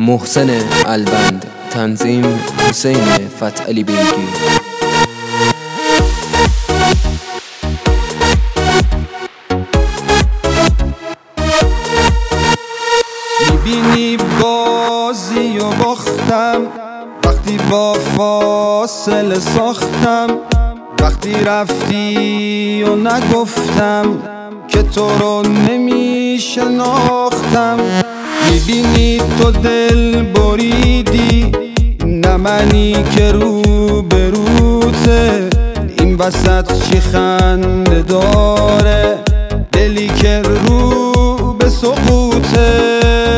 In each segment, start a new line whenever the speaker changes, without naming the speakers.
محسن البند، تنظیم حسین فتحعلی بیگی.
میبینی بازی و باختم وقتی با فاصله ساختم، وقتی رفتی و نگفتم که تو رو نمیشناختم. میبینی تو دل بریدی، نه منی که رو به روته. این وسط چی خنده داره، دلی که رو به سقوطه.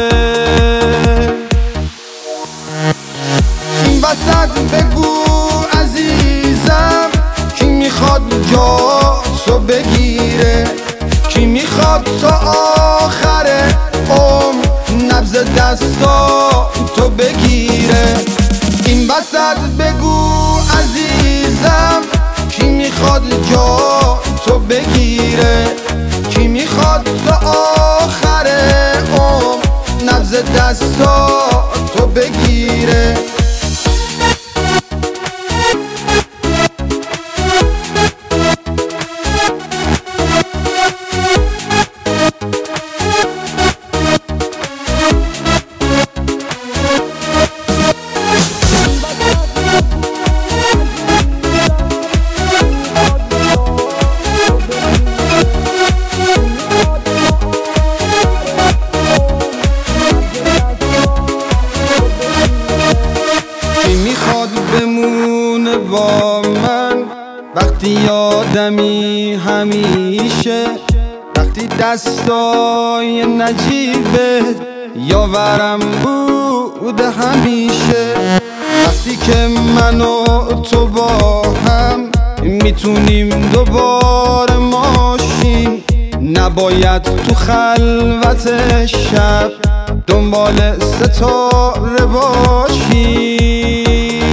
این وسط بگو عزیزم، کی میخواد جاتو بگیره، کی میخواد تا آخر عمر نبض دستاتو بگیره. این وسط بگو عزیزم، کی میخواد جاتو بگیره، کی میخواد تا آخر عمر نبض دستاتو بگیره. بمونه با من وقتی یادمی همیشه، وقتی دستای نجیبت یاورم بوده همیشه، وقتی که من و تو با هم میتونیم دوباره ماشین، نباید تو خلوت شب دنبال ستاره باشیم.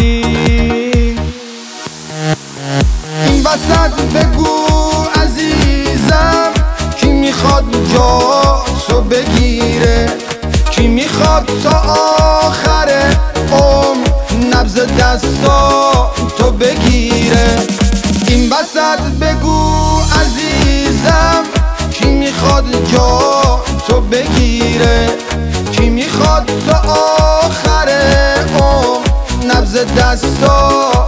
این وسط بگو عزیزم، کی میخواد جاتو بگیره، کی میخواد تا آخر عمر نبض دستاتو بگیره. این وسط بگو عزیزم، کی میخواد جاتو بگیره، کی میخواد تا آخر عمر نبض دستاتو